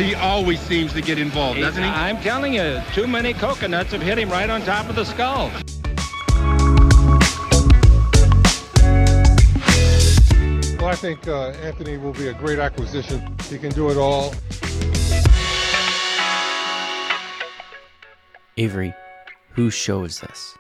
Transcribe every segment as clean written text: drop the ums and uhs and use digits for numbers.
He always seems to get involved, doesn't he? I'm telling you, too many coconuts have hit him right on top of the skull. Well, I think Anthony will be a great acquisition. He can do it all. Avery, whose show is this?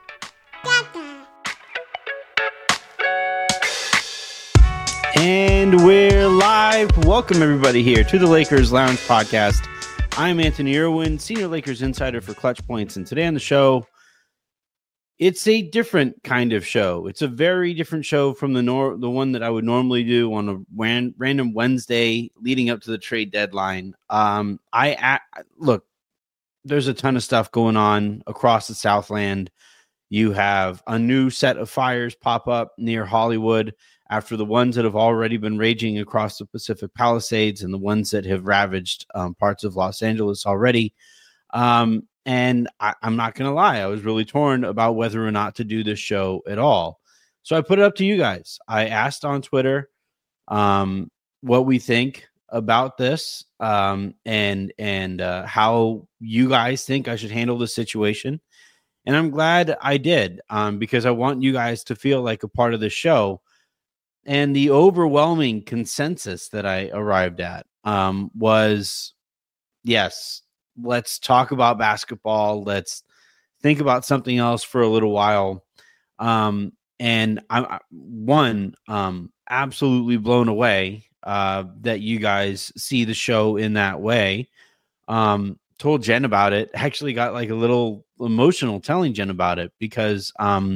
And we're live. Welcome, everybody, here to the Lakers Lounge Podcast. I'm Anthony Irwin, Senior Lakers Insider for Clutch Points. And today on the show, it's a different kind of show. It's a very different show from the one that I would normally do on a random Wednesday leading up to the trade deadline. Look, there's a ton of stuff going on across the Southland. You have a new set of fires pop up near Hollywood after the ones that have already been raging across the Pacific Palisades and the ones that have ravaged parts of Los Angeles already. And I'm not going to lie, I was really torn about whether or not to do this show at all. So I put it up to you guys. I asked on Twitter what we think about this and how you guys think I should handle the situation. And I'm glad I did because I want you guys to feel like a part of the show. And the overwhelming consensus that I arrived at was, yes, let's talk about basketball. Let's think about something else for a little while. And I'm absolutely blown away that you guys see the show in that way. Told Jen about it. Actually got like a little emotional telling Jen about it because,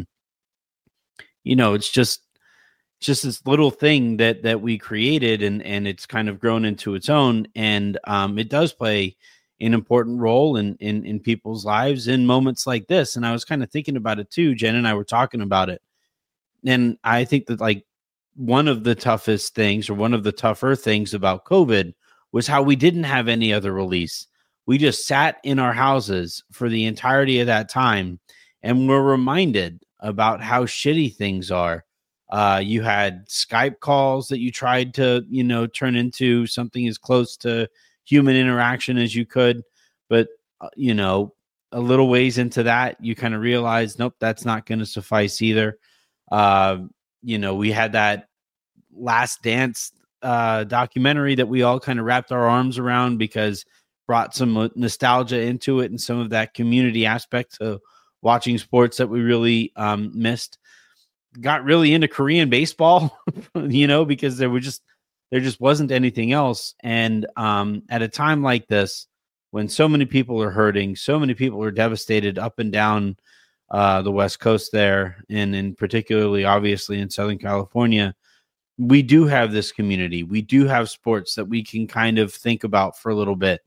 it's just this little thing that we created and it's kind of grown into its own. And it does play an important role in people's lives in moments like this. And I was kind of thinking about it too. Jen and I were talking about it. And I think that like one of the toughest things or one of the tougher things about COVID was how we didn't have any other release. We just sat in our houses for the entirety of that time and were reminded about how shitty things are. You had Skype calls that you tried to, turn into something as close to human interaction as you could. But, a little ways into that, you kind of realized, nope, that's not going to suffice either. We had that Last Dance documentary that we all kind of wrapped our arms around because brought some nostalgia into it and some of that community aspect to watching sports that we really missed. Got really into Korean baseball, because there just wasn't anything else. And at a time like this, when so many people are hurting, so many people are devastated up and down the West Coast there, and in particularly, obviously, in Southern California, we do have this community. We do have sports that we can kind of think about for a little bit.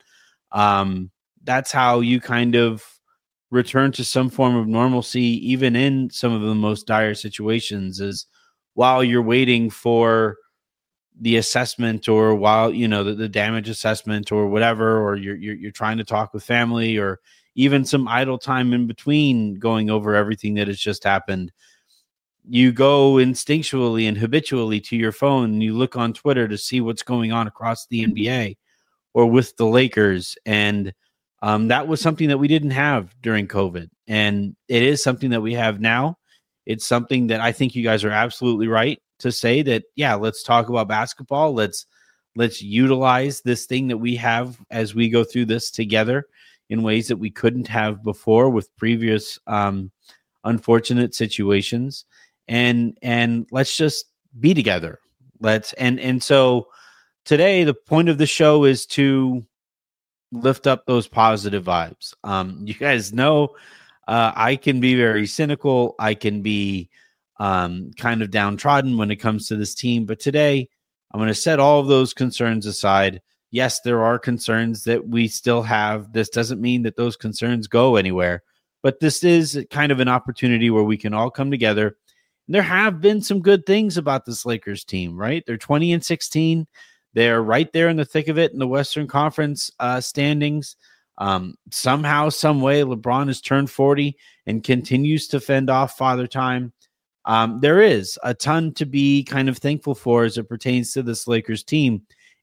That's how you kind of return to some form of normalcy, even in some of the most dire situations, is while you're waiting for the assessment or while, the damage assessment or whatever, or you're trying to talk with family or even some idle time in between going over everything that has just happened. You go instinctually and habitually to your phone and you look on Twitter to see what's going on across the NBA or with the Lakers. And that was something that we didn't have during COVID. And it is something that we have now. It's something that I think you guys are absolutely right to say that, yeah, let's talk about basketball. Let's utilize this thing that we have as we go through this together in ways that we couldn't have before with previous unfortunate situations. And let's just be together. And so today, the point of the show is to lift up those positive vibes. You guys know I can be very cynical. I can be kind of downtrodden when it comes to this team. But today, I'm going to set all of those concerns aside. Yes, there are concerns that we still have. This doesn't mean that those concerns go anywhere. But this is kind of an opportunity where we can all come together. And there have been some good things about this Lakers team, right? They're 20-16. They're right there in the thick of it in the Western Conference standings. Somehow, some way, LeBron has turned 40 and continues to fend off Father Time. There is a ton to be kind of thankful for as it pertains to this Lakers team.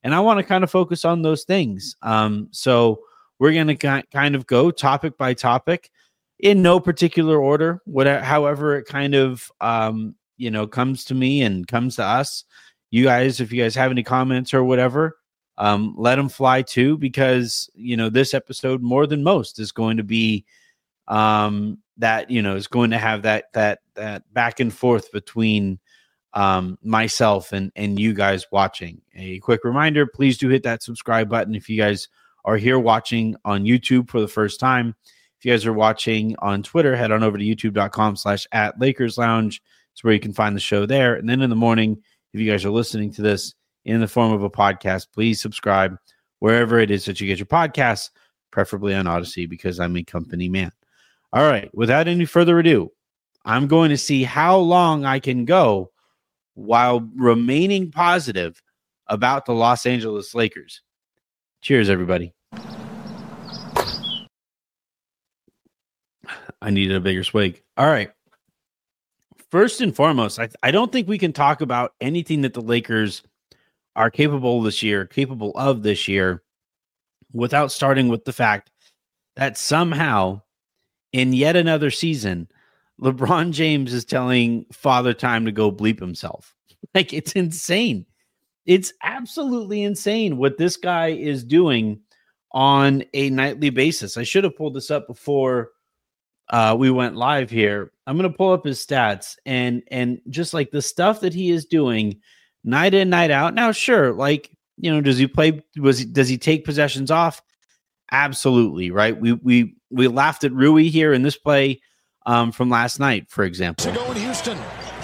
And I want to kind of focus on those things. So we're going to kind of go topic by topic in no particular order, however it kind of, comes to me and comes to us. You guys, if you guys have any comments or whatever, let them fly too, because, this episode more than most is going to be that, is going to have that back and forth between myself and you guys watching. A quick reminder, please do hit that subscribe button if you guys are here watching on YouTube for the first time. If you guys are watching on Twitter, head on over to youtube.com/@LakersLounge. It's where you can find the show there. And then in the morning, if you guys are listening to this in the form of a podcast, please subscribe wherever it is that you get your podcasts, preferably on Odyssey, because I'm a company man. All right, without any further ado, I'm going to see how long I can go while remaining positive about the Los Angeles Lakers. Cheers, everybody. I needed a bigger swig. All right. First and foremost, I don't think we can talk about anything that the Lakers are capable of this year, without starting with the fact that somehow in yet another season, LeBron James is telling Father Time to go bleep himself. Like, it's insane. It's absolutely insane what this guy is doing on a nightly basis. I should have pulled this up before we went live here. I'm going to pull up his stats and just like the stuff that he is doing night in, night out. Now, sure, like, does he play? Does he take possessions off? Absolutely, right? We laughed at Rui here in this play from last night, for example. To go in Houston.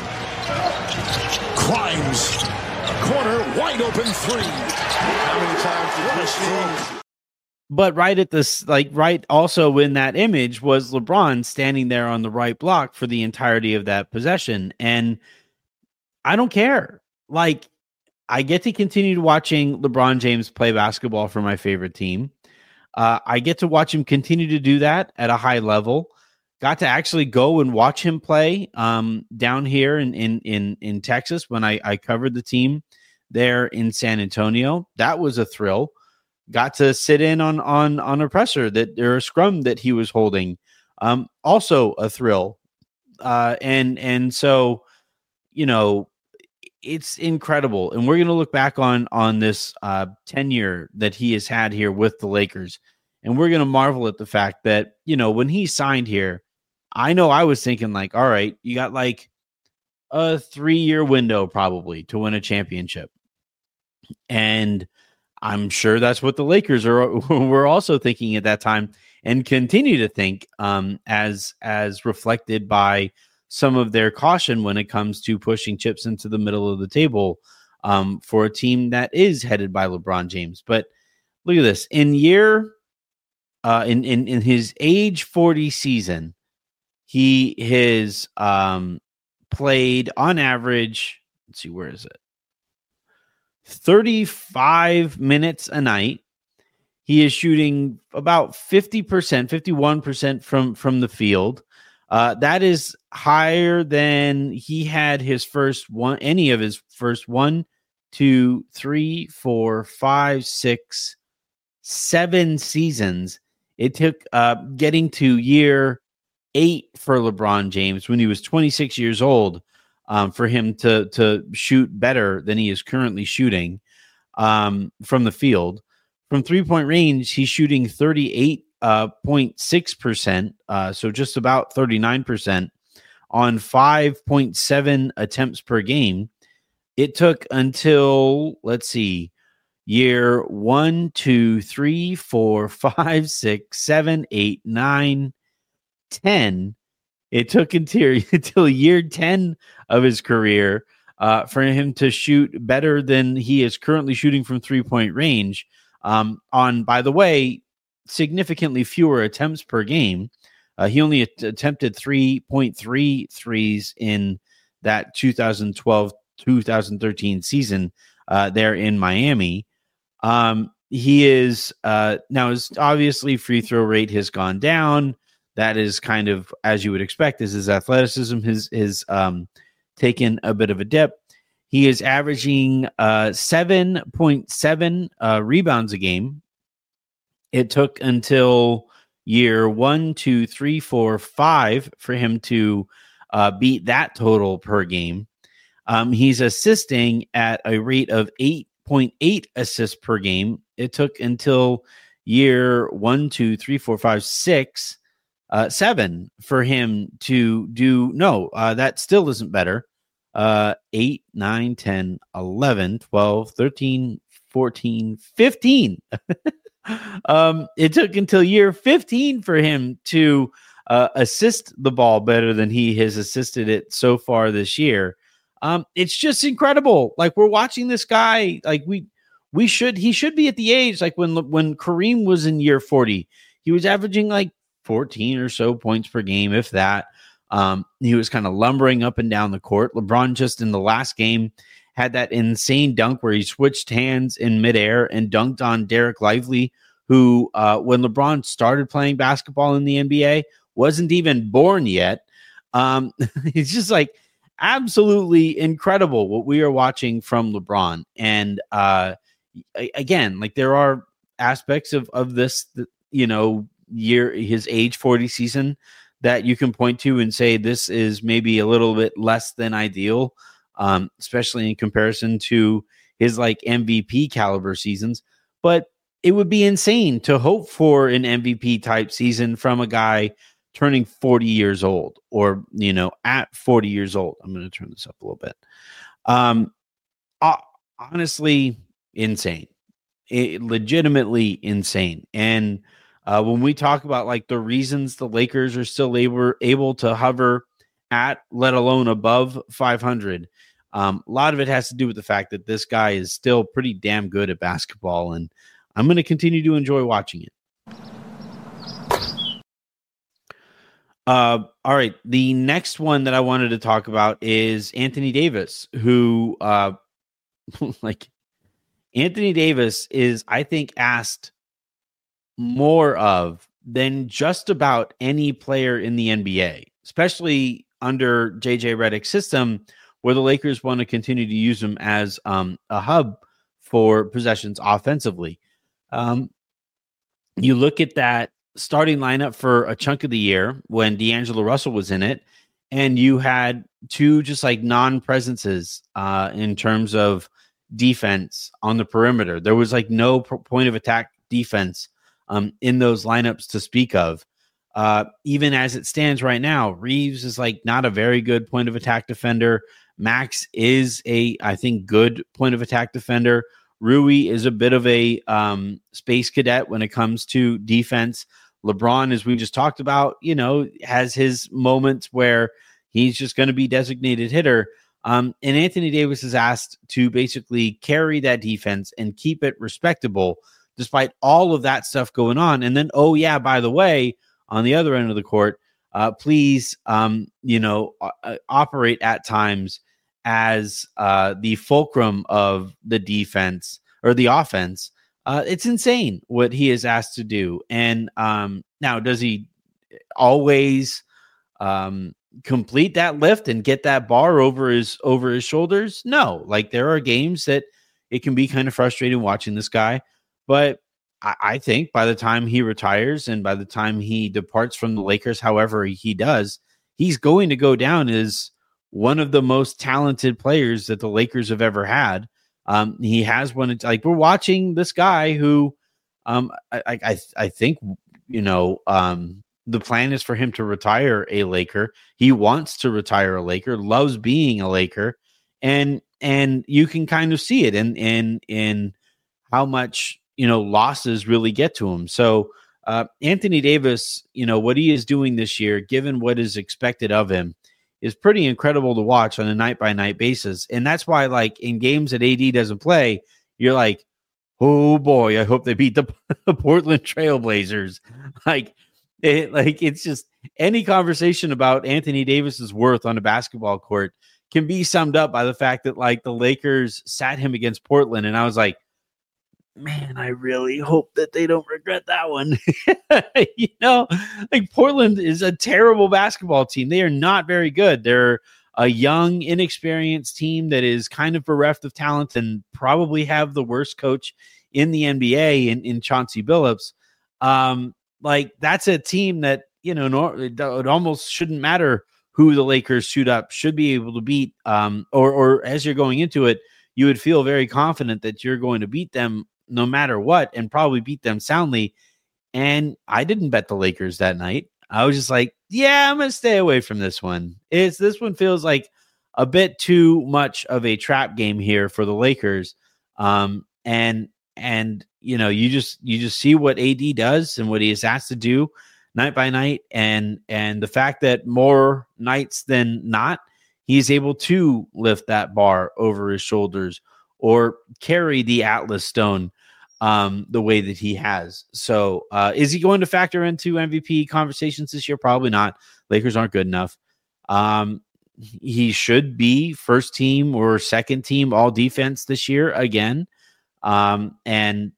Climbs. Corner, wide open three. How many times did this throw? But right also in that image was LeBron standing there on the right block for the entirety of that possession. And I don't care. Like, I get to continue watching LeBron James play basketball for my favorite team. I get to watch him continue to do that at a high level. Got to actually go and watch him play down here in Texas when I covered the team there in San Antonio. That was a thrill. Got to sit in on a presser or a scrum that he was holding. Also a thrill. And so, it's incredible. And we're going to look back on this tenure that he has had here with the Lakers. And we're going to marvel at the fact that, when he signed here, I know I was thinking like, all right, you got like a 3-year window probably to win a championship. And I'm sure that's what the Lakers were also thinking at that time and continue to think as reflected by some of their caution when it comes to pushing chips into the middle of the table for a team that is headed by LeBron James. But look at this. In his age 40 season, he has played on average, let's see, where is it? 35 minutes a night. He is shooting about 50%, 51% from the field. That is higher than he had any of his first 1, 2, 3, 4, 5, 6, 7 seasons. It took getting to year 8 for LeBron James when he was 26 years old for him to shoot better than he is currently shooting from the field. From 3-point range, he's shooting 38.6%, so just about 39% on 5.7 attempts per game. It took until, let's see, year 1, 2, 3, 4, 5, 6, 7, 8, 9, 10. It took until year 10 of his career for him to shoot better than he is currently shooting from 3-point range on, by the way, significantly fewer attempts per game. He only attempted 3.3 threes in that 2012-2013 season there in Miami. He is now, his obviously free throw rate has gone down. That is kind of as you would expect, as his athleticism has taken a bit of a dip. He is averaging 7.7 rebounds a game. It took until year 1, 2, 3, 4, 5 for him to beat that total per game. He's assisting at a rate of 8.8 assists per game. It took until year 1, 2, 3, 4, 5, 6, 7 for him to do. No, that still isn't better. 8, 9, 10, 11, 12, 13, 14, 15. It took until year 15 for him to assist the ball better than he has assisted it so far this year. It's just incredible. Like, we're watching this guy, like he should be at the age like when Kareem was in year 40, he was averaging like 14 or so points per game, if that. He was kind of lumbering up and down the court. LeBron just in the last game had that insane dunk where he switched hands in midair and dunked on Derek Lively, who, when LeBron started playing basketball in the NBA, wasn't even born yet. It's just like absolutely incredible what we are watching from LeBron. And again, like, there are aspects of this, year, his age 40 season, that you can point to and say this is maybe a little bit less than ideal, especially in comparison to his like MVP caliber seasons. But it would be insane to hope for an MVP type season from a guy turning 40 years old, or, at 40 years old. I'm going to turn this up a little bit. Honestly, insane. Legitimately insane. And when we talk about like the reasons the Lakers are still able to hover at, let alone above 500, a lot of it has to do with the fact that this guy is still pretty damn good at basketball, and I'm going to continue to enjoy watching it. All right. The next one that I wanted to talk about is Anthony Davis, who Anthony Davis is, I think, asked more of than just about any player in the NBA, especially under JJ Redick's system, where the Lakers want to continue to use him as a hub for possessions offensively. You look at that starting lineup for a chunk of the year when D'Angelo Russell was in it, and you had two just like non-presences in terms of defense on the perimeter. There was like no point of attack defense in those lineups to speak of. Even as it stands right now, Reeves is like not a very good point of attack defender. Max is I think, good point of attack defender. Rui is a bit of a space cadet when it comes to defense. LeBron, as we just talked about, has his moments where he's just going to be designated hitter. And Anthony Davis is asked to basically carry that defense and keep it respectable despite all of that stuff going on. And then, oh yeah, by the way, on the other end of the court, please, operate at times as the fulcrum of the defense or the offense. It's insane what he is asked to do. And now, does he always complete that lift and get that bar over his shoulders? No. Like, there are games that it can be kind of frustrating watching this guy. But I think by the time he retires and by the time he departs from the Lakers, however he does, he's going to go down as one of the most talented players that the Lakers have ever had. He has one. Like, we're watching this guy who, I think, the plan is for him to retire a Laker. He wants to retire a Laker, loves being a Laker, and you can kind of see it in how much losses really get to him. So Anthony Davis, what he is doing this year, given what is expected of him, is pretty incredible to watch on a night-by-night basis. And that's why, like, in games that AD doesn't play, you're like, oh boy, I hope they beat the Portland Trailblazers. It's just any conversation about Anthony Davis's worth on a basketball court can be summed up by the fact that, like, the Lakers sat him against Portland. And I was like, man, I really hope that they don't regret that one. Like, Portland is a terrible basketball team. They are not very good. They're a young, inexperienced team that is kind of bereft of talent and probably have the worst coach in the NBA in Chauncey Billups. Like that's a team that, it almost shouldn't matter who the Lakers shoot up, should be able to beat, or as you're going into it, you would feel very confident that you're going to beat them no matter what and probably beat them soundly. And I didn't bet the Lakers that night. I was just like, yeah, I'm going to stay away from this one. This one feels like a bit too much of a trap game here for the Lakers. And you just see what AD does and what he is asked to do night by night. And the fact that more nights than not, he's able to lift that bar over his shoulders or carry the Atlas Stone the way that he has. So is he going to factor into MVP conversations this year? Probably not. Lakers aren't good enough. He should be first team or second team all defense this year again. And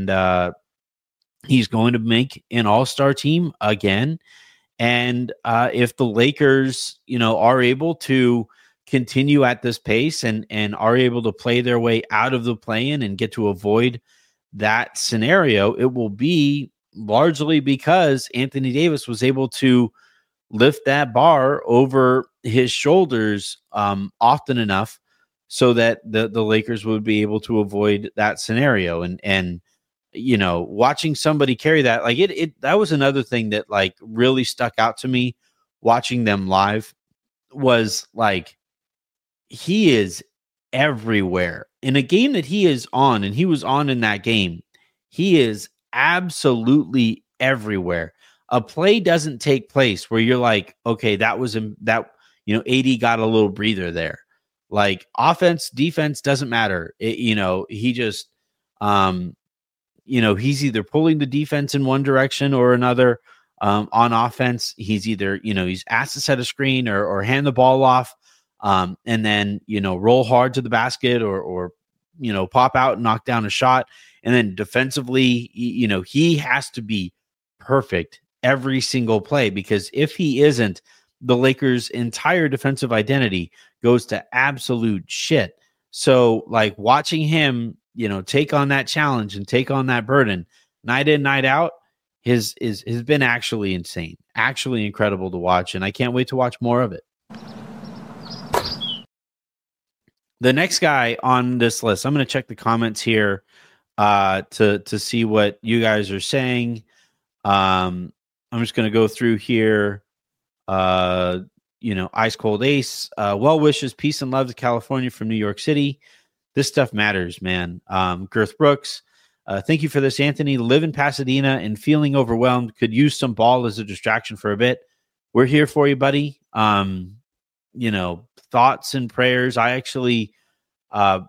he's going to make an all-star team again. And if the Lakers, are able to continue at this pace and are able to play their way out of the play-in and get to avoid that scenario, it will be largely because Anthony Davis was able to lift that bar over his shoulders often enough so that the Lakers would be able to avoid that scenario. And watching somebody carry that, like that was another thing that like really stuck out to me watching them live was like, he is everywhere in a game that he is on, and he was on in that game. He is absolutely everywhere. A play doesn't take place where you're like, okay, that was AD got a little breather there. Like offense, defense doesn't matter. He just, he's either pulling the defense in one direction or another. On offense, he's either, he's asked to set a screen or hand the ball off. And then, roll hard to the basket or pop out and knock down a shot. And then defensively, he has to be perfect every single play, because if he isn't, the Lakers' entire defensive identity goes to absolute shit. So like watching him, take on that challenge and take on that burden night in, night out has been actually insane, actually incredible to watch. And I can't wait to watch more of it. The next guy on this list, I'm going to check the comments here to see what you guys are saying. I'm just going to go through here. Ice Cold Ace, well wishes, peace and love to California from New York City. This stuff matters, man. Girth Brooks, thank you for this, Anthony. Live in Pasadena and feeling overwhelmed. Could use some ball as a distraction for a bit. We're here for you, buddy. Thoughts and prayers. I actually, had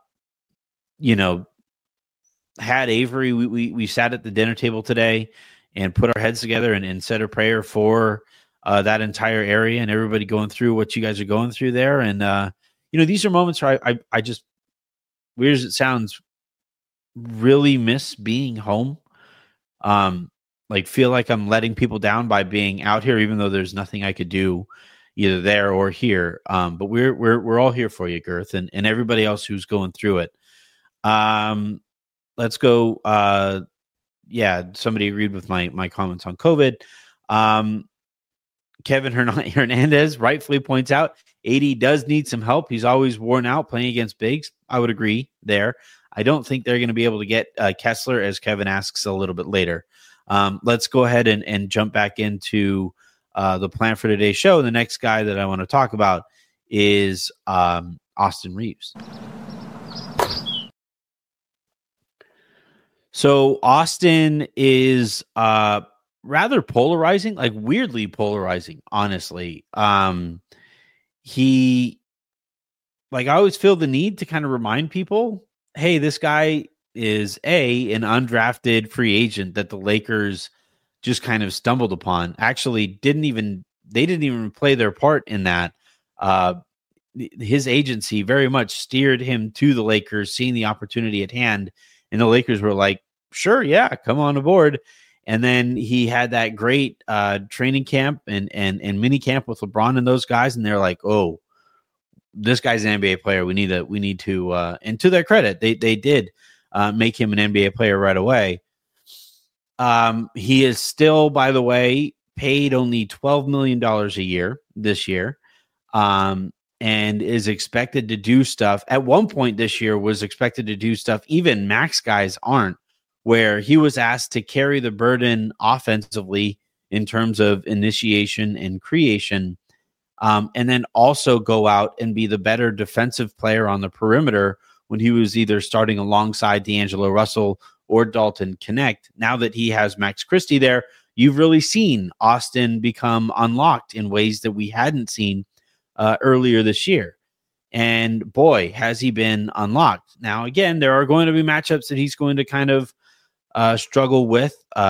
Avery. We sat at the dinner table today and put our heads together and said a prayer for that entire area and everybody going through what you guys are going through there. And, these are moments where I just, weird as it sounds, really miss being home. Feel like I'm letting people down by being out here, even though there's nothing I could do either there or here. But we're all here for you, Girth, and everybody else who's going through it. Let's go. Somebody agreed with my comments on COVID. Kevin Hernandez rightfully points out AD does need some help. He's always worn out playing against bigs. I would agree there. I don't think they're going to be able to get Kessler, as Kevin asks a little bit later. Let's go ahead and jump back into the plan for today's show. The next guy that I want to talk about is Austin Reaves. So Austin is rather polarizing, like weirdly polarizing, honestly. He, like, I always feel the need to kind of remind people, hey, this guy is an undrafted free agent that the Lakers just kind of stumbled upon. Actually, they didn't even play their part in that. His agency very much steered him to the Lakers, seeing the opportunity at hand, and the Lakers were like, sure, yeah, come on aboard. And then he had that great training camp and mini camp with LeBron and those guys, and they're like, oh, this guy's an NBA player. We need to, and to their credit, they did make him an NBA player right away. He is still, by the way, paid only $12 million a year this year, and is expected to do stuff. At one point this year was expected to do stuff even max guys aren't, where he was asked to carry the burden offensively in terms of initiation and creation, and then also go out and be the better defensive player on the perimeter when he was either starting alongside D'Angelo Russell or Dalton Knecht. Now that he has Max Christie there, you've really seen Austin become unlocked in ways that we hadn't seen earlier this year. And boy, has he been unlocked. Now, again, there are going to be matchups that he's going to kind of struggle with.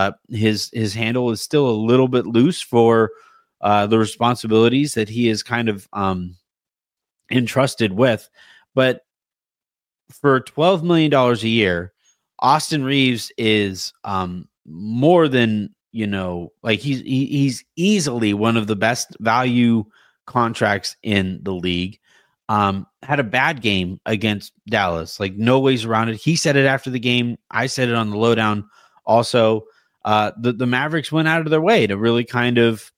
His handle is still a little bit loose for the responsibilities that he is kind of entrusted with. But for $12 million a year, Austin Reaves is more than, like he's easily one of the best value contracts in the league. Had a bad game against Dallas, like no ways around it. He said it after the game. I said it on the lowdown. Also, the Mavericks went out of their way to really kind of,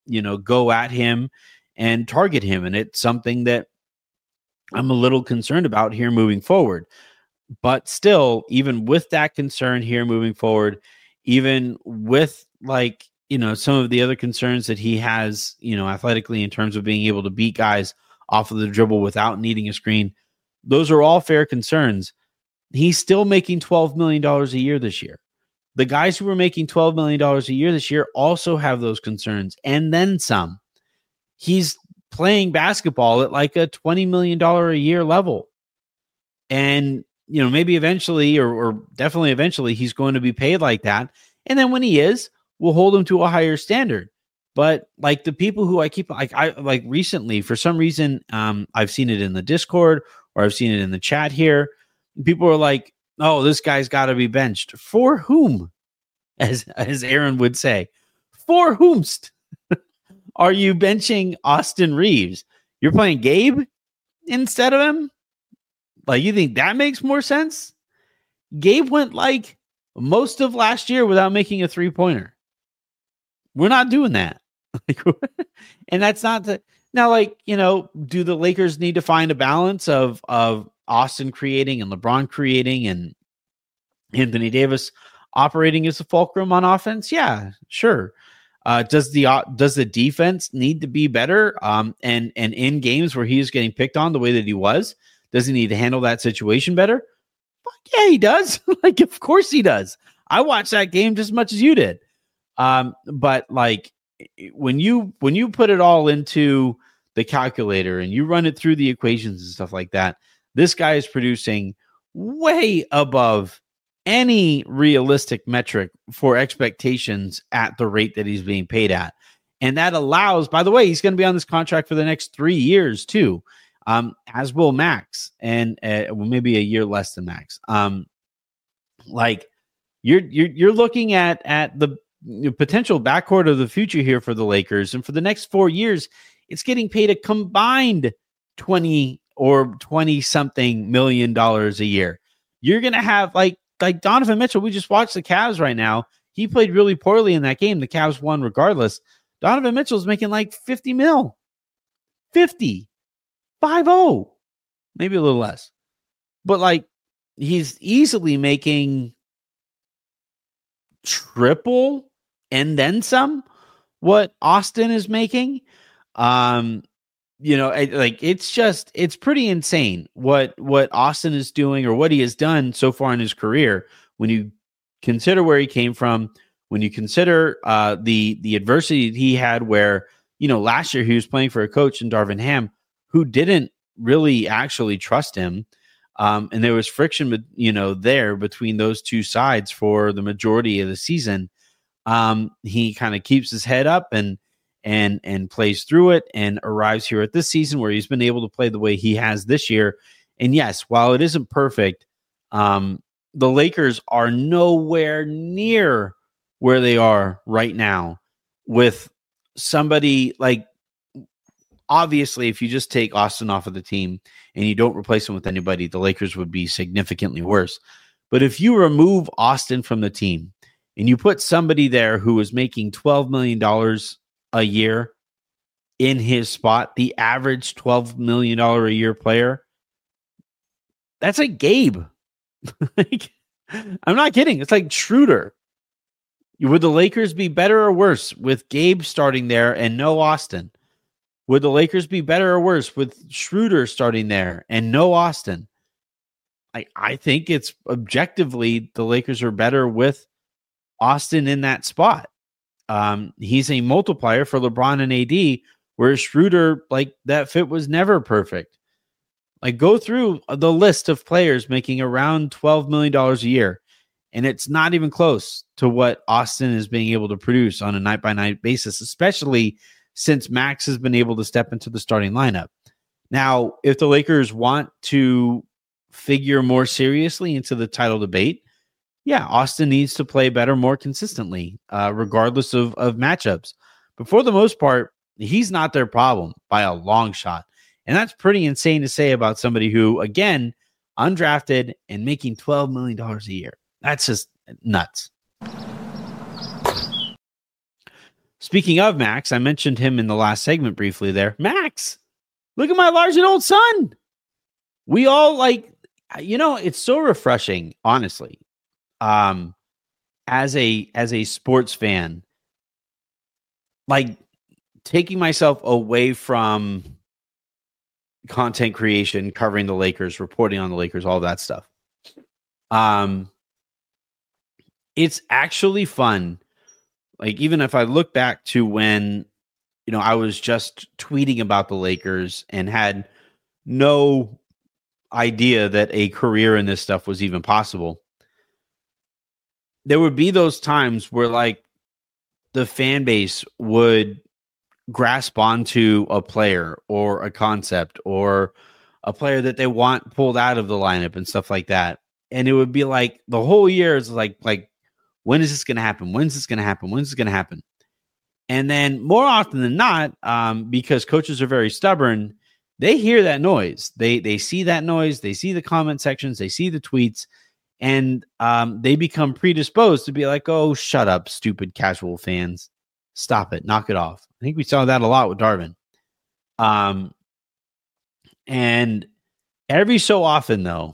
go at him and target him. And it's something that I'm a little concerned about here moving forward. But still, even with that concern here moving forward, even with some of the other concerns that he has, athletically in terms of being able to beat guys off of the dribble without needing a screen, those are all fair concerns. He's still making $12 million a year this year. The guys who were making $12 million a year this year also have those concerns, and then some. He's playing basketball at like a $20 million a year level. And, maybe eventually or definitely eventually he's going to be paid like that. And then when he is, we'll hold him to a higher standard. But like the people who I keep, I recently, for some reason, I've seen it in the Discord or I've seen it in the chat here. People are like, oh, this guy's got to be benched. For whom? As Aaron would say, for whomst are you benching Austin Reaves? You're playing Gabe instead of him? Like, you think that makes more sense? Gabe went like most of last year without making a three-pointer. We're not doing that. And that's not the now, do the Lakers need to find a balance of Austin creating and LeBron creating and Anthony Davis operating as a fulcrum on offense? Yeah, sure. Does the defense need to be better? And in games where he is getting picked on the way that he was, does he need to handle that situation better? Fuck yeah, he does. Of course he does. I watched that game just as much as you did. But when you put it all into the calculator and you run it through the equations and stuff like that, this guy is producing way above any realistic metric for expectations at the rate that he's being paid at. And that allows, by the way, he's going to be on this contract for the next 3 years too. As will Max, and maybe a year less than Max. You're looking at the potential backcourt of the future here for the Lakers, and for the next 4 years, it's getting paid a combined $20 something million a year. You're gonna have like Donovan Mitchell. We just watched the Cavs right now. He played really poorly in that game. The Cavs won regardless. Donovan Mitchell's making like 50 mil, 50. 5-0, maybe a little less. But he's easily making triple and then some what Austin is making. It's pretty insane what Austin is doing or what he has done so far in his career when you consider where he came from, when you consider the adversity he had where, last year he was playing for a coach in Darvin Ham who didn't really actually trust him. And there was friction, there between those two sides for the majority of the season. He kind of keeps his head up and plays through it and arrives here at this season where he's been able to play the way he has this year. And yes, while it isn't perfect, the Lakers are nowhere near where they are right now with somebody like obviously, if you just take Austin off of the team and you don't replace him with anybody, the Lakers would be significantly worse. But if you remove Austin from the team and you put somebody there who is making $12 million a year in his spot, the average $12 million a year player, that's like Gabe. Like, I'm not kidding. It's like Schroeder. Would the Lakers be better or worse with Gabe starting there and no Austin? Would the Lakers be better or worse with Schroeder starting there and no Austin? I think it's objectively the Lakers are better with Austin in that spot. He's a multiplier for LeBron and AD, whereas Schroeder, like, that fit was never perfect. Like, go through the list of players making around $12 million a year, and it's not even close to what Austin is being able to produce on a night-by-night basis, especially since Max has been able to step into the starting lineup. Now, if the Lakers want to figure more seriously into the title debate, yeah, Austin needs to play better more consistently, regardless of matchups. But for the most part, he's not their problem by a long shot. And that's pretty insane to say about somebody who, again, undrafted and making $12 million a year. That's just nuts. Speaking of Max, I mentioned him in the last segment briefly there. Max, look at my large and old son. We all it's so refreshing, honestly. As a sports fan, like, taking myself away from content creation, covering the Lakers, reporting on the Lakers, all that stuff. It's actually fun. Like, even if I look back to when, I was just tweeting about the Lakers and had no idea that a career in this stuff was even possible, there would be those times where, like, the fan base would grasp onto a player or a concept or a player that they want pulled out of the lineup and stuff like that. And it would be like the whole year is like, when is this going to happen? When's this going to happen? When's this going to happen? And then more often than not, because coaches are very stubborn, they hear that noise. They see that noise. They see the comment sections. They see the tweets, and they become predisposed to be like, oh, shut up, stupid casual fans. Stop it. Knock it off. I think we saw that a lot with Darvin. And every so often, though,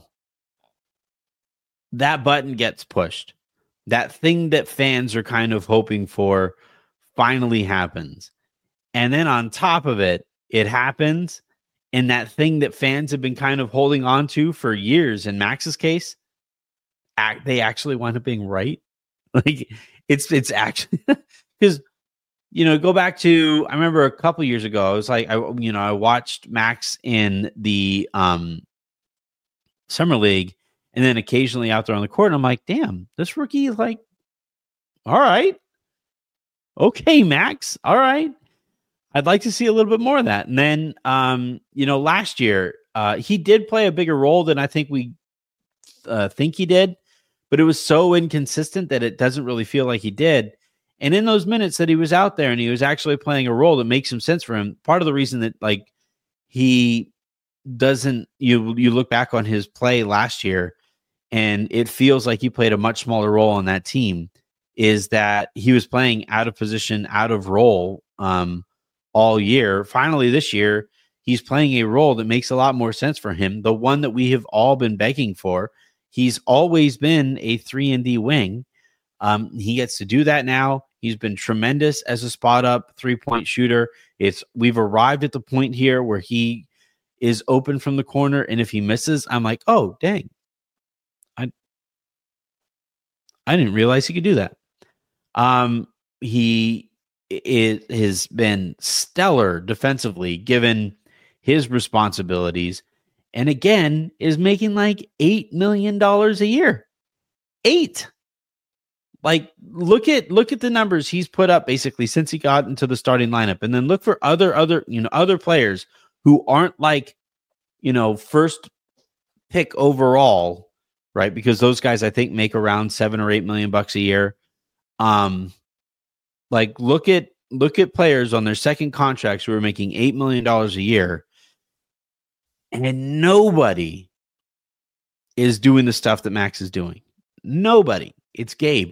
that button gets pushed. That thing that fans are kind of hoping for finally happens. And then on top of it, it happens. And that thing that fans have been kind of holding on to for years, in Max's case, they actually wind up being right. Like, it's actually, because, go back to, I remember a couple years ago, I was like, I watched Max in the summer league, and then occasionally out there on the court, and I'm like, damn, this rookie, like, all right. Okay, Max. All right. I'd like to see a little bit more of that. And then, last year, he did play a bigger role than I think we think he did, but it was so inconsistent that it doesn't really feel like he did. And in those minutes that he was out there and he was actually playing a role that makes some sense for him, part of the reason that, like, he doesn't, you look back on his play last year and it feels like he played a much smaller role on that team, is that he was playing out of position, out of role all year. Finally, this year, he's playing a role that makes a lot more sense for him, the one that we have all been begging for. He's always been a 3-and-D wing. He gets to do that now. He's been tremendous as a spot-up three-point shooter. We've arrived at the point here where he is open from the corner, and if he misses, I'm like, oh, dang. I didn't realize he could do that. He has been stellar defensively, given his responsibilities, and again is making like $8 million a year. 8. Like, look at the numbers he's put up basically since he got into the starting lineup, and then look for other players who aren't like, first pick overall, right? Because those guys, I think, make around $7 or $8 million a year. Like, look at players on their second contracts who are making $8 million a year, and nobody is doing the stuff that Max is doing. Nobody. It's Gabe.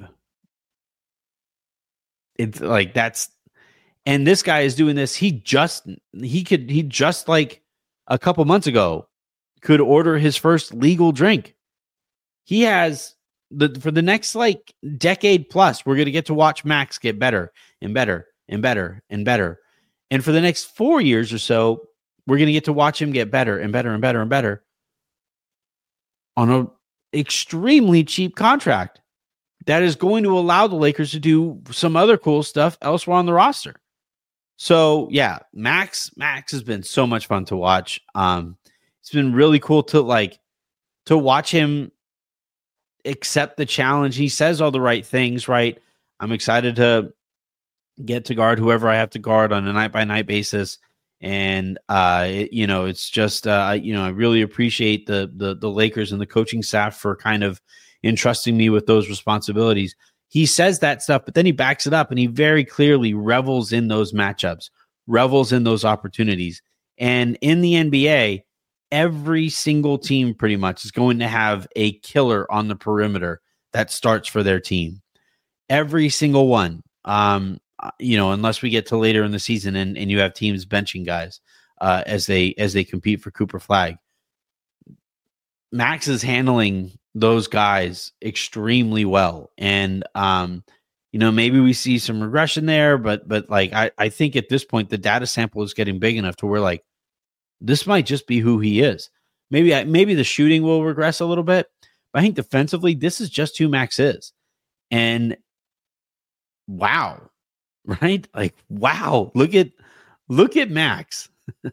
It's like and this guy is doing this. He just like a couple months ago could order his first legal drink. He has for the next like decade plus, we're going to get to watch Max get better and better and better and better. And for the next 4 years or so, we're going to get to watch him get better and better and better and better on an extremely cheap contract that is going to allow the Lakers to do some other cool stuff elsewhere on the roster. So yeah, Max has been so much fun to watch. It's been really cool to watch him accept the challenge. He says all the right things, right? I'm excited to get to guard whoever I have to guard on a night by night basis. And, it's just, I really appreciate the Lakers and the coaching staff for kind of entrusting me with those responsibilities. He says that stuff, but then he backs it up and he very clearly revels in those matchups, revels in those opportunities. And in the NBA, every single team pretty much is going to have a killer on the perimeter that starts for their team. Every single one. Unless we get to later in the season and you have teams benching guys as they compete for Cooper Flag. Max is handling those guys extremely well. And maybe we see some regression there, but like I think at this point the data sample is getting big enough to where like this might just be who he is. Maybe the shooting will regress a little bit, but I think defensively this is just who Max is. And wow. Right? Like, wow, look at Max.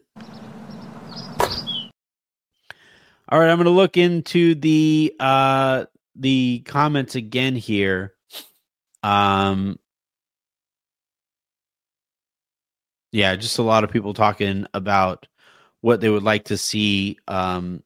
All right, I'm going to look into the comments again here. Just a lot of people talking about what they would like to see done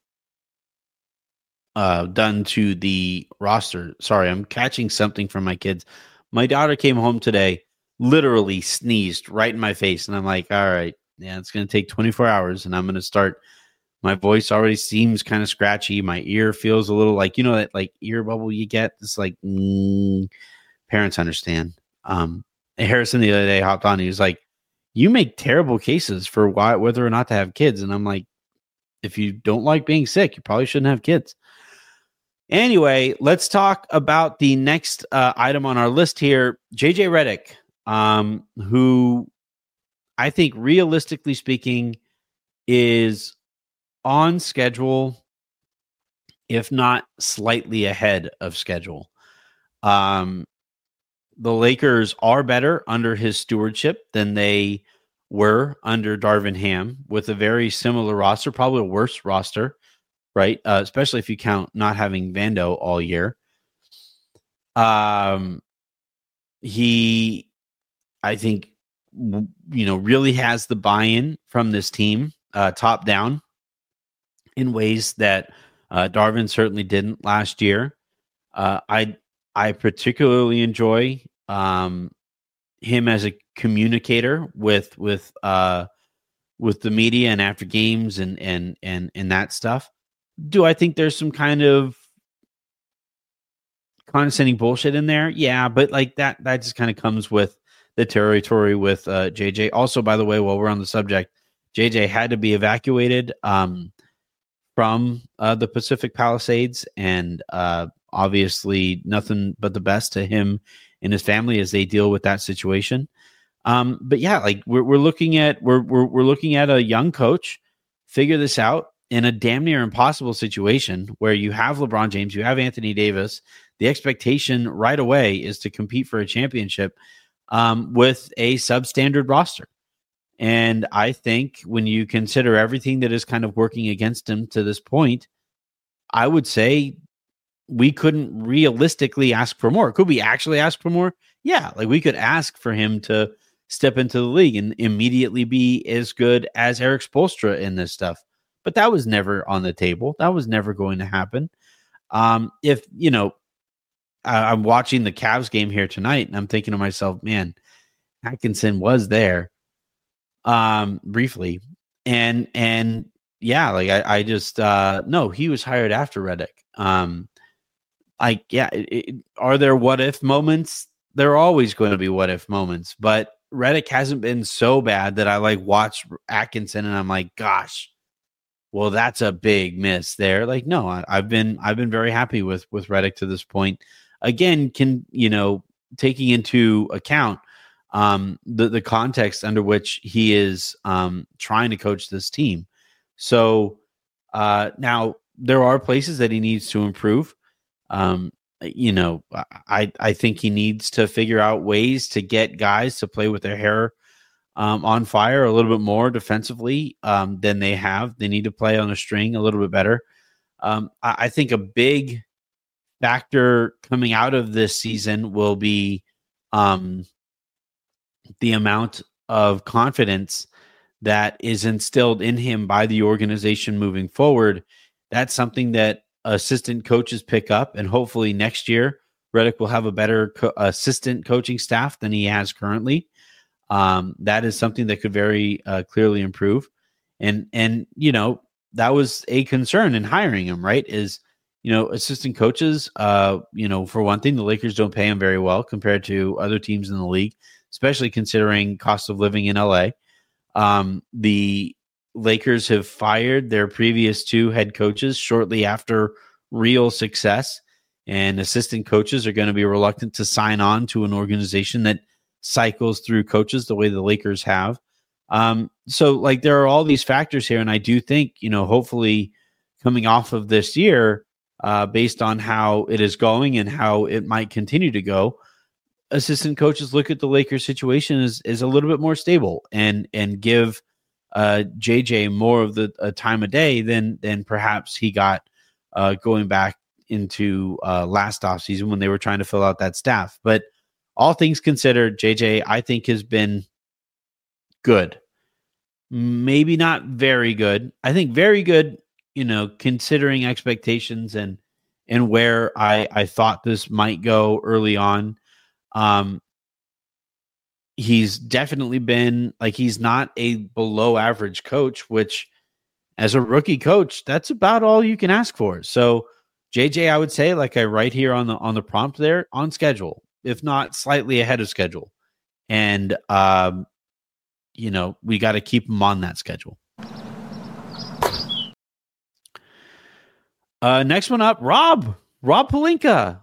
to the roster. Sorry, I'm catching something from my kids. My daughter came home today, literally sneezed right in my face. And I'm like, all right, yeah, it's going to take 24 hours and I'm going to start. My voice already seems kind of scratchy. My ear feels a little like, that like ear bubble you get. It's like, parents understand. Harrison the other day hopped on. He was like, you make terrible cases for whether or not to have kids. And I'm like, if you don't like being sick, you probably shouldn't have kids. Anyway, let's talk about the next item on our list here. JJ Redick. Who I think realistically speaking is on schedule, if not slightly ahead of schedule. The Lakers are better under his stewardship than they were under Darvin Ham, with a very similar roster, probably a worse roster, right? Especially if you count not having Vando all year. He, I think, really has the buy-in from this team, top down, in ways that Darvin certainly didn't last year. I particularly enjoy him as a communicator with the media and after games and that stuff. Do I think there's some kind of condescending bullshit in there? Yeah, but like that just kind of comes with the territory with JJ. Also, by the way, while we're on the subject, JJ had to be evacuated from the Pacific Palisades, and obviously nothing but the best to him and his family as they deal with that situation. But yeah, like we're looking at a young coach figure this out in a damn near impossible situation where you have LeBron James, you have Anthony Davis. The expectation right away is to compete for a championship with a substandard roster. And I think when you consider everything that is kind of working against him to this point, I would say we couldn't realistically ask for more. Could we actually ask for more? Yeah, like we could ask for him to step into the league and immediately be as good as Eric Spoelstra in this stuff. But that was never on the table. That was never going to happen. If, I'm watching the Cavs game here tonight and I'm thinking to myself, man, Atkinson was there briefly. And yeah, like I just no, he was hired after Redick. Are there what if moments? There are always going to be what if moments, but Redick hasn't been so bad that I like watch Atkinson and I'm like, gosh, well, that's a big miss there. Like, no, I've been very happy with Redick to this point. Again, taking into account the context under which he is trying to coach this team. So now there are places that he needs to improve. I think he needs to figure out ways to get guys to play with their hair on fire a little bit more defensively than they have. They need to play on a string a little bit better. I think a big factor coming out of this season will be the amount of confidence that is instilled in him by the organization moving forward. That's something that assistant coaches pick up, and hopefully next year Redick will have a better assistant coaching staff than he has currently. That is something that could very clearly improve. And that was a concern in hiring him, right? Is, assistant coaches, for one thing, the Lakers don't pay him very well compared to other teams in the league, especially considering cost of living in LA. The Lakers have fired their previous two head coaches shortly after real success, and assistant coaches are going to be reluctant to sign on to an organization that cycles through coaches the way the Lakers have. So like there are all these factors here. And I do think, hopefully coming off of this year, based on how it is going and how it might continue to go, assistant coaches look at the Lakers situation is a little bit more stable and give JJ more of the time of day than perhaps he got going back into last offseason when they were trying to fill out that staff. But all things considered, JJ, I think, has been good. Maybe not very good. I think very good, considering expectations and where I thought this might go early on. He's definitely been he's not a below average coach, which as a rookie coach, that's about all you can ask for. So JJ, I would say, like I write here on the prompt there, on schedule, if not slightly ahead of schedule. And, we got to keep him on that schedule. Next one up, Rob Pelinka.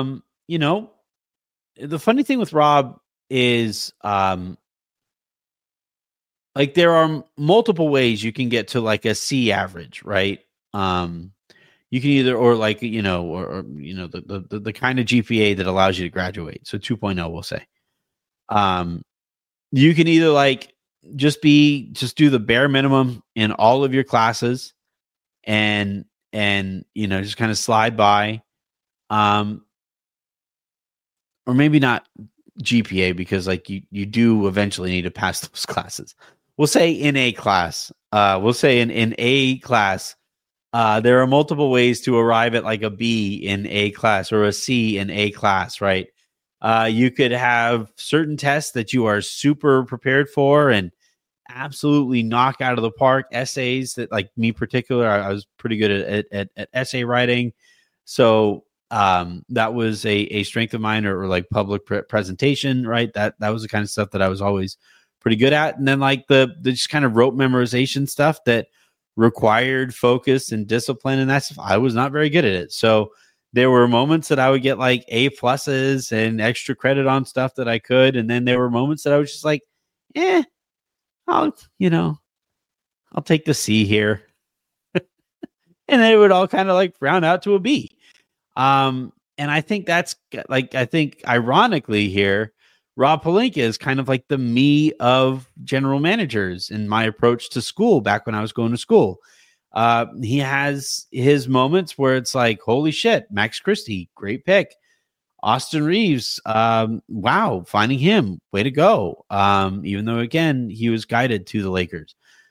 The funny thing with Rob is, there are multiple ways you can get to like a C average, right? You can either, or the kind of GPA that allows you to graduate. So 2.0, we'll say. You can either just do the bare minimum in all of your classes and just kind of slide by. Or maybe not GPA, because you do eventually need to pass those classes. We'll say in a class. In a class, there are multiple ways to arrive at like a B in a class or a C in a class, right? You could have certain tests that you are super prepared for and absolutely knock out of the park. Essays that, like me particular, I was pretty good at essay writing. So that was a strength of mine, or like public presentation, right? That was the kind of stuff that I was always pretty good at. And then the just kind of rote memorization stuff that required focus and discipline, and that's, I was not very good at it. So there were moments that I would get like A pluses and extra credit on stuff that I could, and then there were moments that I was just like, I'll take the C here. And then it would all kind of round out to a B. And I think that's ironically here, Rob Pelinka is kind of like the me of general managers in my approach to school back when I was going to school. He has his moments where it's like, holy shit, Max Christie, great pick. Austin Reeves, wow, finding him, way to go. Even though, again, he was guided to the Lakers.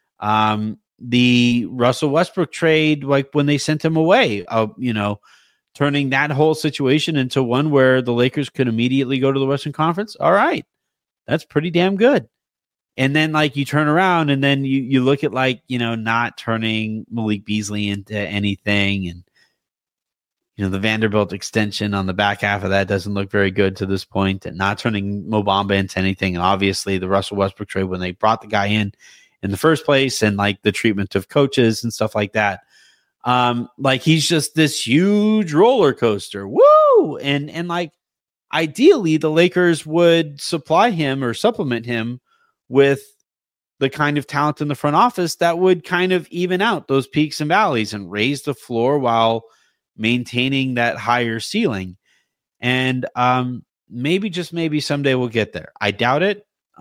The Russell Westbrook trade, when they sent him away, turning that whole situation into one where the Lakers could immediately go to the Western Conference. All right. That's pretty damn good. And then like you turn around and then you look at like, not turning Malik Beasley into anything. And, the Vanderbilt extension on the back half of that doesn't look very good to this point, and not turning Mo Bamba into anything. And obviously the Russell Westbrook trade, when they brought the guy in the first place, and like the treatment of coaches and stuff like that. Like he's just this huge roller coaster. Woo! And like ideally the Lakers would supply him or supplement him with the kind of talent in the front office that would kind of even out those peaks and valleys and raise the floor while maintaining that higher ceiling. And maybe, just maybe someday we'll get there. I doubt it.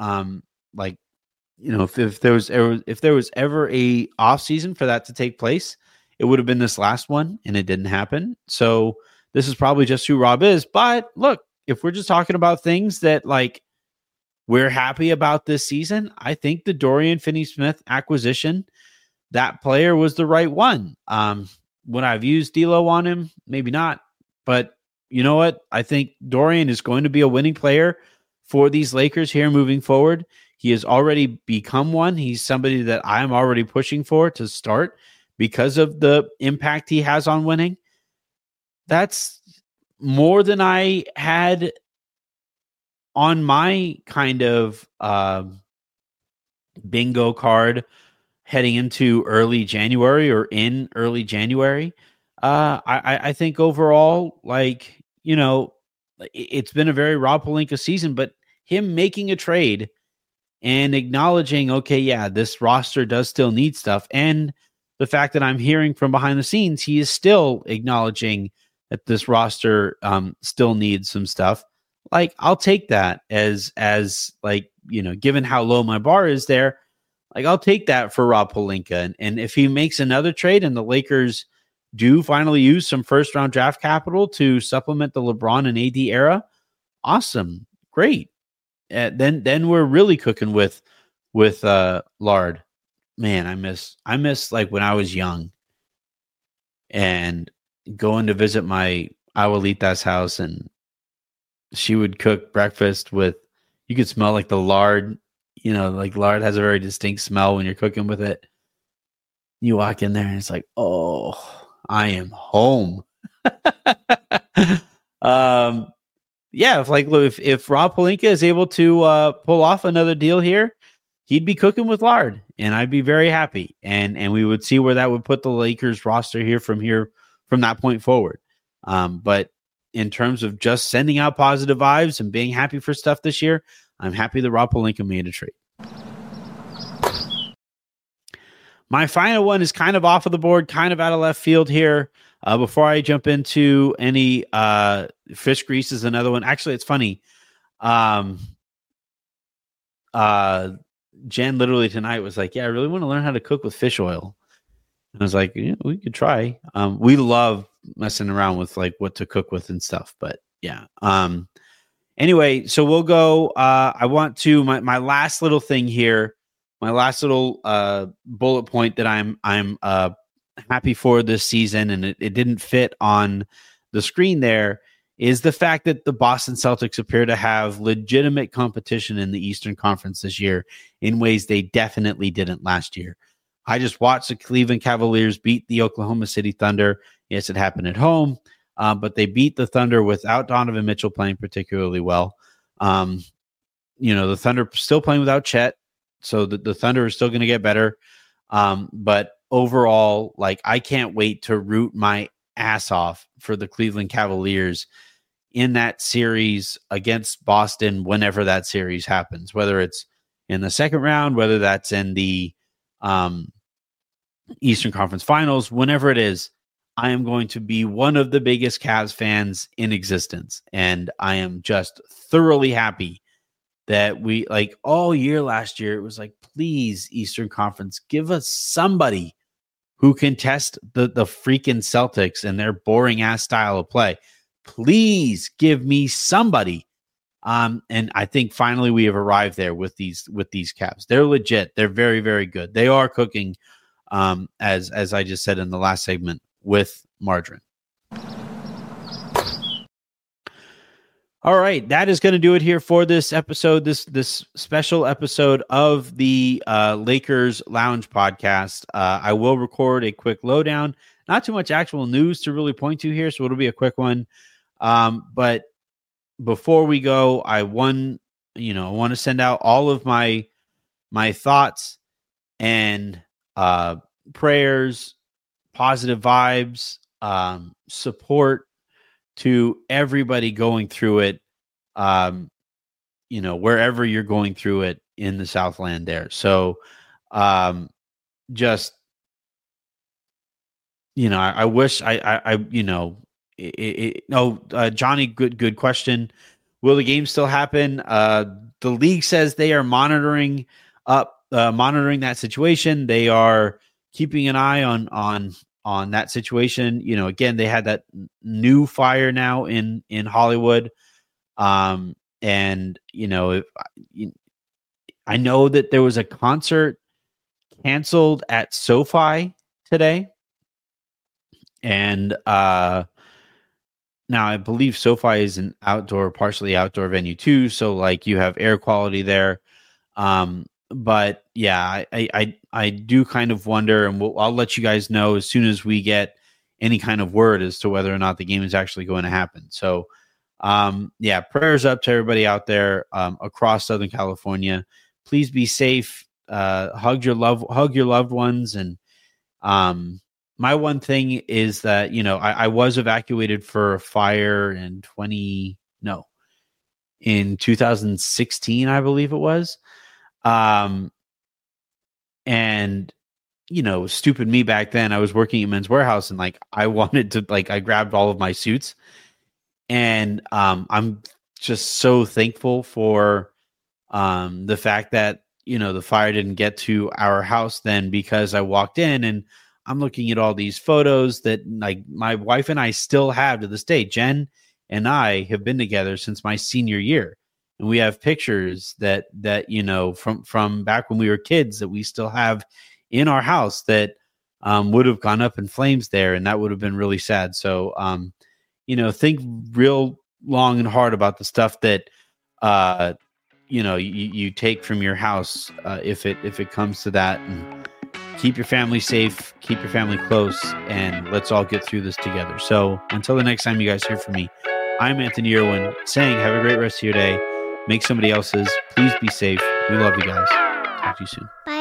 If there was ever a off season for that to take place, it would have been this last one, and it didn't happen. So this is probably just who Rob is. But look, if we're just talking about things that like we're happy about this season, I think the Dorian Finney-Smith acquisition, that player was the right one. Would I've used D'Lo on him? Maybe not. But you know what? I think Dorian is going to be a winning player for these Lakers here moving forward. He has already become one. He's somebody that I'm already pushing for to start because of the impact he has on winning. That's more than I had on my kind of bingo card heading into early January or in early January. I think overall, like, it's been a very Rob Pelinka season, but him making a trade and acknowledging, okay, yeah, this roster does still need stuff. And the fact that I'm hearing from behind the scenes, he is still acknowledging that this roster still needs some stuff. Like, I'll take that as like, given how low my bar is there, like I'll take that for Rob Pelinka. And if he makes another trade and the Lakers do finally use some first round draft capital to supplement the LeBron and AD era, awesome. Great. Then we're really cooking with Lard. Man, I miss like when I was young and going to visit my abuelita's house, and she would cook breakfast with, you could smell like the lard, like lard has a very distinct smell when you're cooking with it. You walk in there and it's like, oh, I am home. Yeah, if Rob Pelinka is able to pull off another deal here, he'd be cooking with lard, and I'd be very happy. And we would see where that would put the Lakers roster from that point forward. But in terms of just sending out positive vibes and being happy for stuff this year, I'm happy that Rob Pelinka made a trade. My final one is kind of off of the board, kind of out of left field here. Before I jump into any fish grease is another one. Actually, it's funny. Jen literally tonight was like, yeah, I really want to learn how to cook with fish oil. And I was like, yeah, we could try. We love messing around with like what to cook with and stuff. But yeah. Anyway, so we'll go. I want to my last little thing here, my last little bullet point that I'm happy for this season, and it didn't fit on the screen there, is the fact that the Boston Celtics appear to have legitimate competition in the Eastern Conference this year in ways they definitely didn't last year. I just watched the Cleveland Cavaliers beat the Oklahoma City Thunder. Yes, it happened at home, but they beat the Thunder without Donovan Mitchell playing particularly well. The Thunder still playing without Chet, so the Thunder is still going to get better. But overall, like, I can't wait to root my ass off for the Cleveland Cavaliers in that series against Boston whenever that series happens, whether it's in the second round, whether that's in the Eastern Conference Finals, whenever it is. I am going to be one of the biggest Cavs fans in existence. And I am just thoroughly happy that we, like, all year last year, it was like, please, Eastern Conference, give us somebody who can test the freaking Celtics and their boring ass style of play. Please give me somebody. And I think finally we have arrived there with these Cavs. They're legit. They're very, very good. They are cooking, as I just said in the last segment, with margarine. All right, that is going to do it here for this episode, this special episode of the Lakers Lounge podcast. I will record a quick lowdown, not too much actual news to really point to here, so it'll be a quick one. But before we go, I want to send out all of my thoughts and prayers, positive vibes, support to everybody going through it, wherever you're going through it in the Southland there. So, I wish Johnny, good question. Will the game still happen? The league says they are monitoring that situation. They are keeping an eye on that situation. Again, they had that new fire now in Hollywood. I know that there was a concert canceled at SoFi today. And now I believe SoFi is an partially outdoor venue too. So like you have air quality there. But yeah, I do kind of wonder, and I'll let you guys know as soon as we get any kind of word as to whether or not the game is actually going to happen. So, prayers up to everybody out there across Southern California. Please be safe. Hug your loved ones. And my one thing is that I was evacuated for a fire in 2016, I believe it was. Stupid me back then, I was working at Men's Warehouse and I wanted to I grabbed all of my suits, and I'm just so thankful for the fact that the fire didn't get to our house then, because I walked in and I'm looking at all these photos that my wife and I still have to this day. Jen and I have been together since my senior year. And we have pictures that from back when we were kids that we still have in our house that would have gone up in flames there, and that would have been really sad. So, think real long and hard about the stuff that you take from your house if it comes to that. And keep your family safe, keep your family close, and let's all get through this together. So, until the next time you guys hear from me, I'm Anthony Irwin saying have a great rest of your day. Make somebody else's. Please be safe. We love you guys. Talk to you soon. Bye.